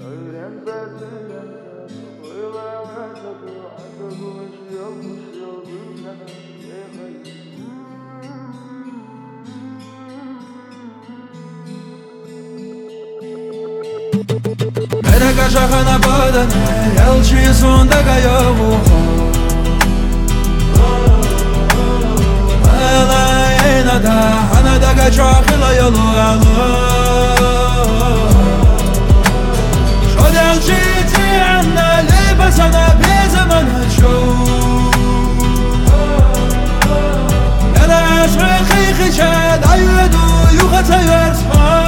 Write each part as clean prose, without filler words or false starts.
Mereka şahana badane Yalçı sonda kayavu Ala enada Hanada kaçakla yolu alı Şod yalçı tiyanna Libasana bir zaman aço Yada aşkı kıyıkıça Dayudu yuhata yarsma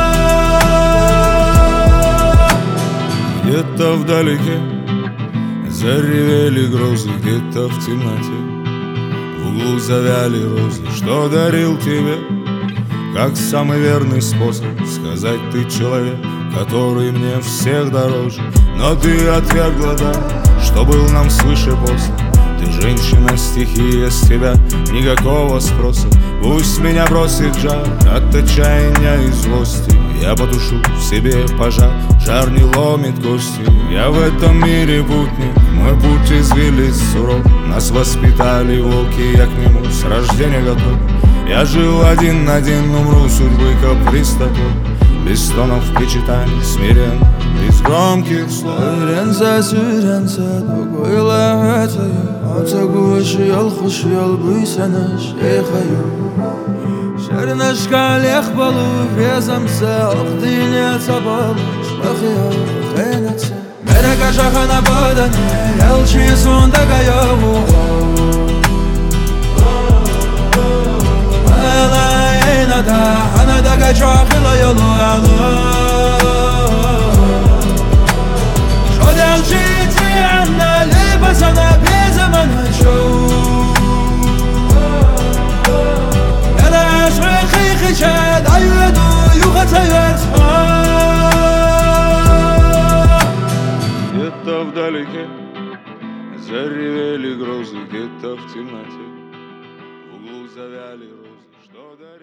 Где-то вдалеке заревели грозы, где-то в темноте в углу завяли розы. Что дарил тебе, как самый верный способ сказать: ты человек, который мне всех дороже. Но ты отвергла дар, что был нам свыше после. Ты женщина, стихия, с тебя никакого спроса. Пусть меня бросит жар от отчаяния и злости. Я потушу в себе пожар, жар не ломит кости. Я в этом мире путник, мой путь извилист суров. Нас воспитали волки, я к нему с рождения готов. Я жил один, умру судьбы каприз такой. Без стонов причитаний, смирен, без громких слов. Сүйренсе, догойла әтәйі Атагушы ялхуш ялбүйсәні шейхайы Шәрнәшка лех балу Везамсе, ақтине сабал Шмахия қайнатсе Мерека шахана бадане Ялчы сонда каяву Ала енада Ханада качақыла йолу алы Sana bir zaman aço Yana aşkı kıyıkıça Dayudu yuhata yarsma Где-то вдалеке заревели грозы, где-то в темноте в углу завяли розы. Что